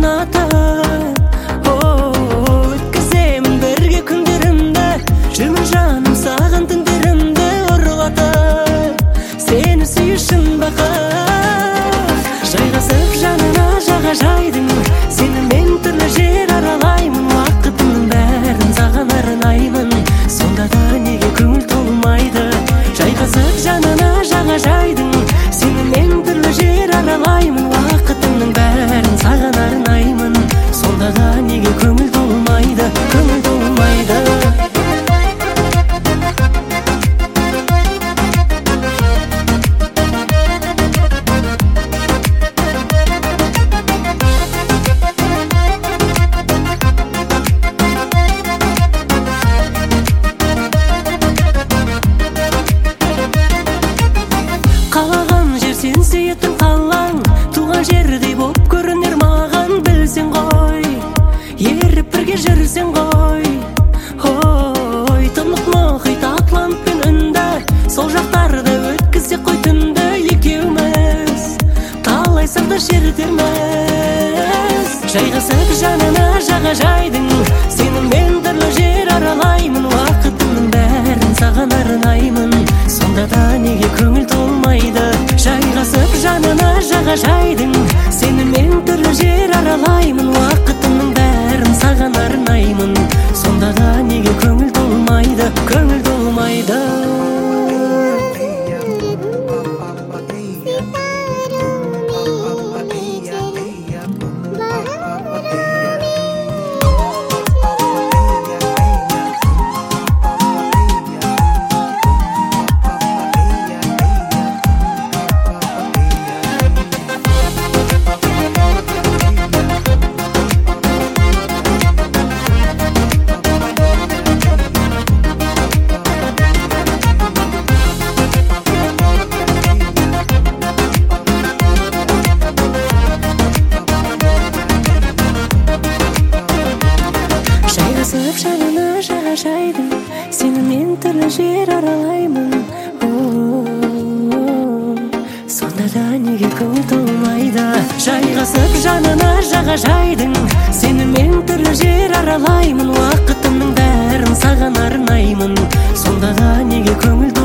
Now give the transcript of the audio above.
ұнатып өткіземін бірге күндерімді, жүрмін жаным саған түндерімді ұрлатып, сені сүю үшін бақыт. Жайғасып жанына жағажайдың, сенімен түрлі жер аралаймын, уақытымның бәрін саған арнаймын, сонда да неге көңіл толмайды? Жайғасып жанына жағажайдың, сенімен түрлі жер аралаймын, уақытымның бәрін саған арнаймын, сонда да неге көңіл толмайды, көңіл толмайды? Қалаған жер сен сүйетін қалаң, туған жердей боп көрінер маған, білсең ғой, еріп бірге жүрсең ғой. Ой, тынық мұхит атлантпен үнді, сол жақтарда өткізсек қой түнді, екеуміз талай сырды шертерміз. Жайғасып жанына жағажайдың, сенімен түрлі жер аралаймын, уақытымның бәрін саған арнаймын, сонда да неге көңіл толмайды? Жайғасып жанына жағажайдың, сенімен түрлі жер аралаймын, уақытымның бәрін саған арнаймын, сонда да неге көңіл толмайды, көңіл толмайды? Жайғасып жанына жағажайдың, сенімен түрлі жер аралаймын, сонда да неге көңіл толмайды? Жайғасып жанына жағажайдың, сенімен түрлі жер аралаймын, уақытымның бәрін саған арнаймын, сонда да неге көңіл толмайды?